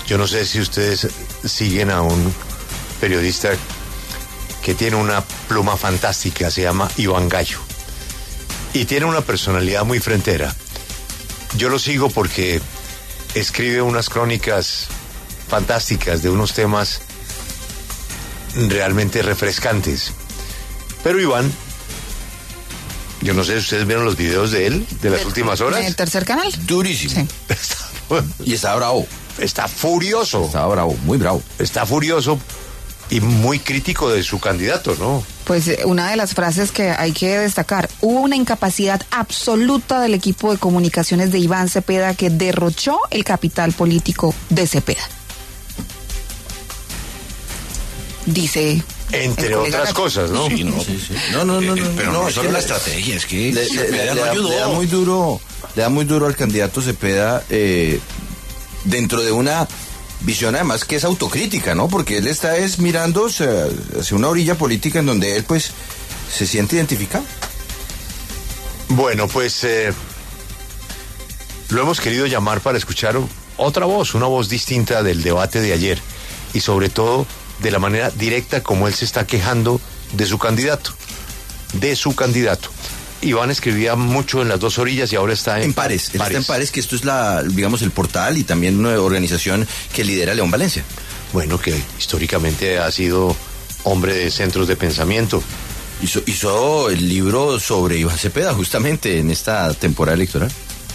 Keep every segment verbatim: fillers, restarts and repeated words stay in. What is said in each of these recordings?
Yo no sé si ustedes siguen a un periodista que tiene una pluma fantástica, se llama Iván Gallo, y tiene una personalidad muy frentera. Yo lo sigo porque escribe unas crónicas fantásticas de unos temas realmente refrescantes. Pero Iván, yo no sé si ustedes vieron los videos de él, de las ¿El, últimas horas. ¿En el tercer canal? Durísimo. Sí. Está, y está bravo. Está furioso. Está bravo, muy bravo. Está furioso y muy crítico de su candidato, ¿no? Pues una de las frases que hay que destacar: hubo una incapacidad absoluta del equipo de comunicaciones de Iván Cepeda que derrochó el capital político de Cepeda. Dice... Entre otras cosas, ¿no? Sí, no, sí, sí. no, no, no, no, pero no, no es solo que la le- estrategia, es que Le, le- Cepeda le- no le da, ayudó. le da muy duro, le da muy duro al candidato Cepeda eh, dentro de una visión además que es autocrítica, ¿no? Porque él está es mirando hacia, hacia una orilla política en donde él pues se siente identificado. Bueno, pues eh, lo hemos querido llamar para escuchar otra voz, una voz distinta del debate de ayer y sobre todo de la manera directa como él se está quejando de su candidato, de su candidato. Iván escribía mucho en las dos orillas y ahora está en, En Pares, él está en Pares, que esto es la, digamos, el portal y también una organización que lidera León Valencia. Bueno, que históricamente ha sido hombre de centros de pensamiento. Hizo, hizo el libro sobre Iván Cepeda justamente en esta temporada electoral.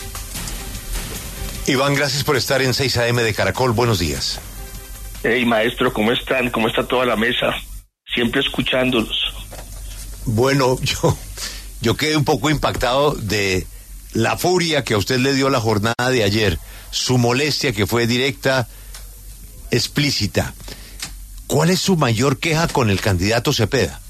Iván, gracias por estar en seis a eme de Caracol. Buenos días. Hey, maestro, ¿cómo están? ¿Cómo está toda la mesa? Siempre escuchándolos. Bueno, yo, yo quedé un poco impactado de la furia que a usted le dio la jornada de ayer, su molestia que fue directa, explícita. ¿Cuál es su mayor queja con el candidato Cepeda?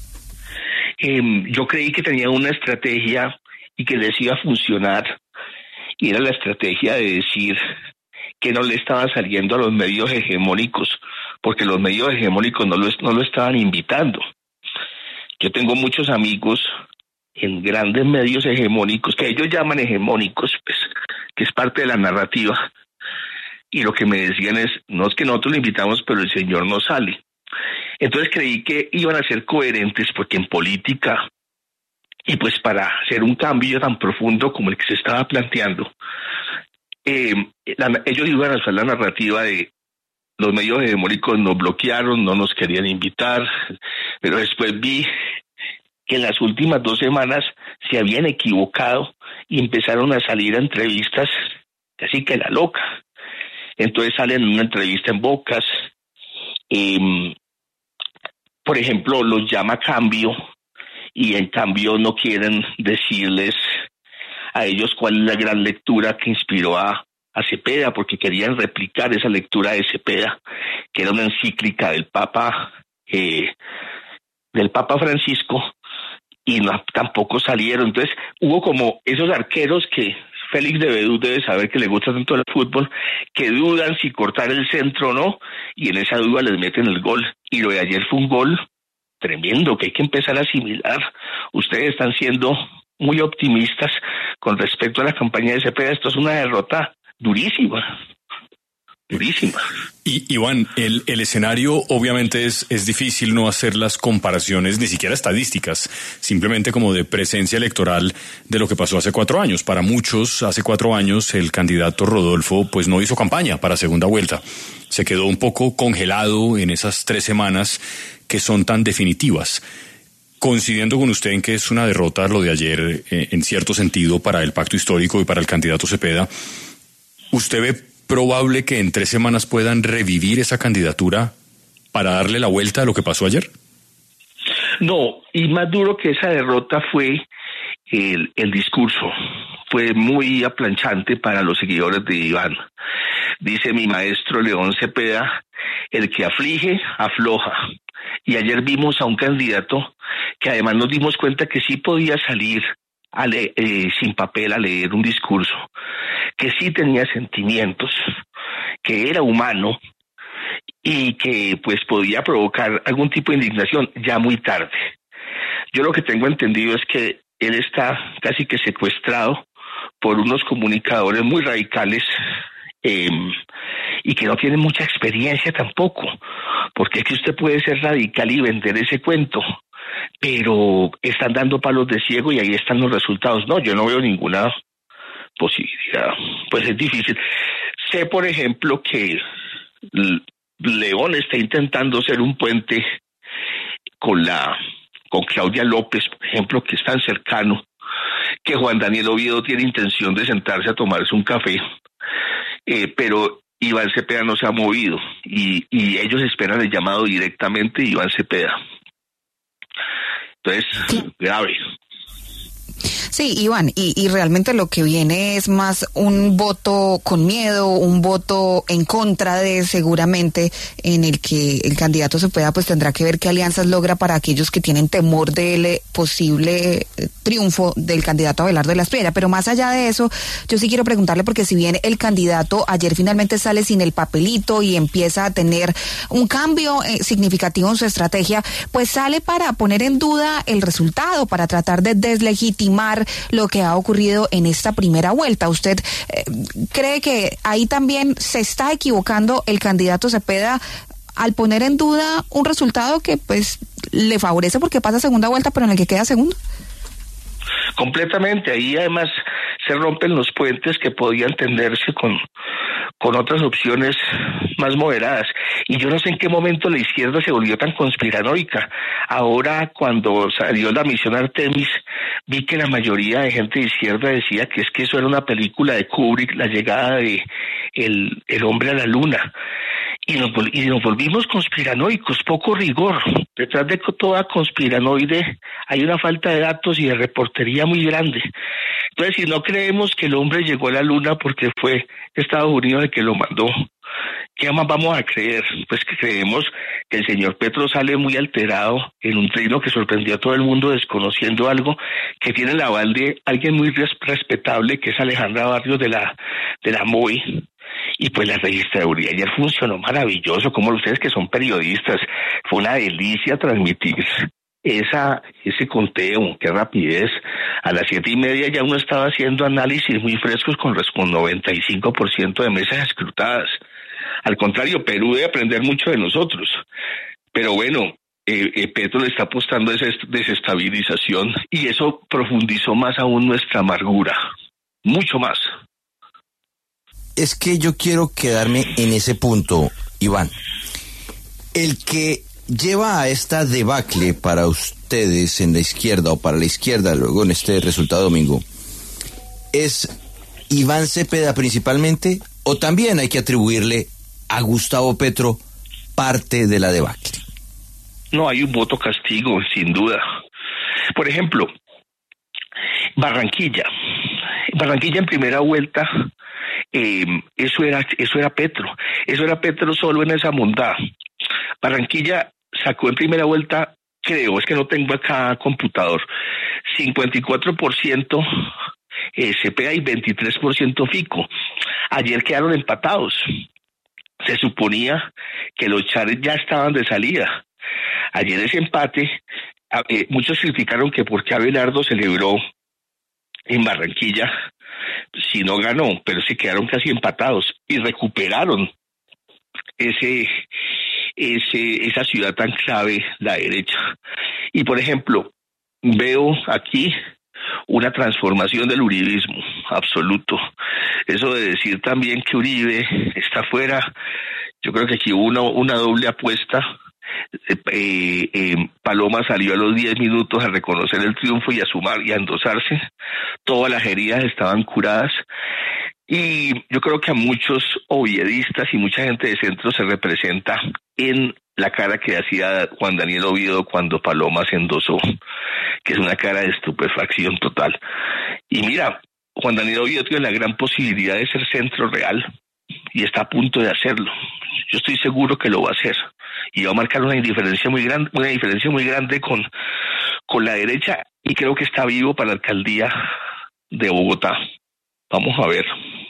Eh, yo creí que tenía una estrategia y que les iba a funcionar, y era la estrategia de decir que no le estaba saliendo a los medios hegemónicos, porque los medios hegemónicos no lo, no lo estaban invitando. Yo tengo muchos amigos en grandes medios hegemónicos, que ellos llaman hegemónicos, pues, que es parte de la narrativa, y lo que me decían es, no es que nosotros lo invitamos, pero el señor no sale. Entonces creí que iban a ser coherentes, porque en política, y pues para hacer un cambio tan profundo como el que se estaba planteando, eh, la, ellos iban a usar la narrativa de los medios hegemónicos nos bloquearon, no nos querían invitar, pero después vi que en las últimas dos semanas se habían equivocado y empezaron a salir a entrevistas casi que la loca. Entonces salen en una entrevista en Bocas, eh, por ejemplo, los llama Cambio, y en cambio no quieren decirles a ellos cuál es la gran lectura que inspiró a, a Cepeda, porque querían replicar esa lectura de Cepeda, que era una encíclica del Papa, eh, del Papa Francisco, y no, tampoco salieron. Entonces hubo como esos arqueros que Félix de Bedú debe saber que le gusta tanto el fútbol, que dudan si cortar el centro o no, y en esa duda les meten el gol. Y lo de ayer fue un gol tremendo que hay que empezar a asimilar. Ustedes están siendo muy optimistas con respecto a la campaña de Cepeda. Esto es una derrota durísima, durísima. Y Iván, el, el escenario obviamente es, es difícil no hacer las comparaciones, ni siquiera estadísticas, simplemente como de presencia electoral de lo que pasó hace cuatro años. Para muchos, hace cuatro años, el candidato Rodolfo pues no hizo campaña para segunda vuelta. Se quedó un poco congelado en esas tres semanas que son tan definitivas. Coincidiendo con usted en que es una derrota lo de ayer, eh, en cierto sentido, para el pacto histórico y para el candidato Cepeda, ¿usted ve probable que en tres semanas puedan revivir esa candidatura para darle la vuelta a lo que pasó ayer? No, y más duro que esa derrota fue el, el discurso. Fue muy aplanchante para los seguidores de Iván. Dice mi maestro León Cepeda, el que aflige, afloja. Y ayer vimos a un candidato que además nos dimos cuenta que sí podía salir a le- eh, sin papel a leer un discurso, que sí tenía sentimientos, que era humano y que pues podía provocar algún tipo de indignación ya muy tarde. Yo lo que tengo entendido es que él está casi que secuestrado por unos comunicadores muy radicales, eh, y que no tienen mucha experiencia tampoco, porque es que usted puede ser radical y vender ese cuento, pero están dando palos de ciego y ahí están los resultados. No, yo no veo ninguna posibilidad, pues es difícil. Sé, por ejemplo, que León está intentando ser un puente con la con Claudia López, por ejemplo, que es tan cercano, que Juan Daniel Oviedo tiene intención de sentarse a tomarse un café, eh, pero Iván Cepeda no se ha movido y, y ellos esperan el llamado directamente de Iván Cepeda. Entonces, sí. Grave. Sí, Iván, y, y realmente lo que viene es más un voto con miedo, un voto en contra de, seguramente, en el que el candidato Cepeda pues tendrá que ver qué alianzas logra para aquellos que tienen temor del posible triunfo del candidato Abelardo de la Espriella. Pero más allá de eso, yo sí quiero preguntarle, porque si bien el candidato ayer finalmente sale sin el papelito y empieza a tener un cambio eh, significativo en su estrategia, pues sale para poner en duda el resultado, para tratar de deslegitimar lo que ha ocurrido en esta primera vuelta. ¿Usted eh, cree que ahí también se está equivocando el candidato Cepeda al poner en duda un resultado que pues le favorece porque pasa segunda vuelta, pero en el que queda segundo? Completamente. Ahí además se rompen los puentes que podían tenderse con, con otras opciones más moderadas. Y yo no sé en qué momento la izquierda se volvió tan conspiranoica. Ahora, cuando salió la misión Artemis, vi que la mayoría de gente de izquierda decía que es que eso era una película de Kubrick, la llegada de el, el hombre a la luna. Y nos, y nos volvimos conspiranoicos, poco rigor. Detrás de toda conspiranoide hay una falta de datos y de reportería muy grande. Entonces, si no creemos que el hombre llegó a la luna porque fue Estados Unidos el que lo mandó, ¿qué más vamos a creer? Pues que creemos que el señor Petro sale muy alterado en un trino que sorprendió a todo el mundo, desconociendo algo que tiene el aval de alguien muy respetable, que es Alejandra Barrios de la, de la M O I. Y pues la registraduría ayer funcionó maravilloso, como ustedes que son periodistas, fue una delicia transmitir esa ese conteo, qué rapidez. A las siete y media ya uno estaba haciendo análisis muy frescos con, con noventa y cinco por ciento de mesas escrutadas. Al contrario, Perú debe aprender mucho de nosotros. Pero bueno, eh, eh, Petro le está apostando a esa desestabilización y eso profundizó más aún nuestra amargura, mucho más. Es que yo quiero quedarme en ese punto, Iván. El que lleva a esta debacle para ustedes en la izquierda o para la izquierda luego en este resultado domingo, ¿es Iván Cepeda principalmente o también hay que atribuirle a Gustavo Petro parte de la debacle? No, hay un voto castigo, sin duda. Por ejemplo, Barranquilla. Barranquilla en primera vuelta, eh, eso era eso era Petro. Eso era Petro solo en esa mondá. Barranquilla sacó en primera vuelta, creo, es que no tengo acá computador, cincuenta y cuatro por ciento eh, Cepeda y veintitrés por ciento Fico. Ayer quedaron empatados. Se suponía que los Chares ya estaban de salida. Ayer ese empate, eh, muchos criticaron que por qué Abelardo celebró en Barranquilla si no ganó, pero se quedaron casi empatados y recuperaron ese, ese, esa ciudad tan clave, la derecha. Y por ejemplo, veo aquí una transformación del uribismo absoluto. Eso de decir también que Uribe está fuera, yo creo que aquí hubo una, una doble apuesta. Eh, eh, Paloma salió a los diez minutos a reconocer el triunfo y a sumar y a endosarse. Todas las heridas estaban curadas. Y yo creo que a muchos oviedistas y mucha gente de centro se representa en la cara que hacía Juan Daniel Oviedo cuando Paloma se endosó, que es una cara de estupefacción total. Y mira, Juan Daniel Oviedo tiene la gran posibilidad de ser centro real y está a punto de hacerlo. Yo estoy seguro que lo va a hacer y va a marcar una diferencia muy grande, una diferencia muy grande con, con la derecha, y creo que está vivo para la alcaldía de Bogotá. Vamos a ver.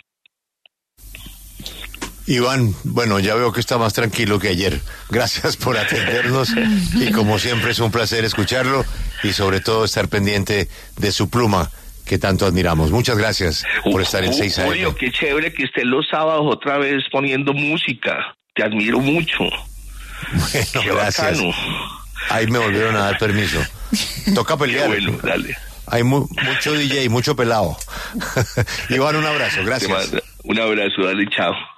Iván, bueno, ya veo que está más tranquilo que ayer. Gracias por atendernos y como siempre es un placer escucharlo y sobre todo estar pendiente de su pluma que tanto admiramos. Muchas gracias por estar en seis A M. Julio, qué chévere que estés los sábados otra vez poniendo música. Te admiro mucho. Bueno, qué gracias. bacano. Ahí me volvieron a dar permiso. Toca pelear. Qué bueno, dale. Hay mu mucho D J, mucho pelado. Iván, un abrazo, gracias. Un abrazo, dale, chao.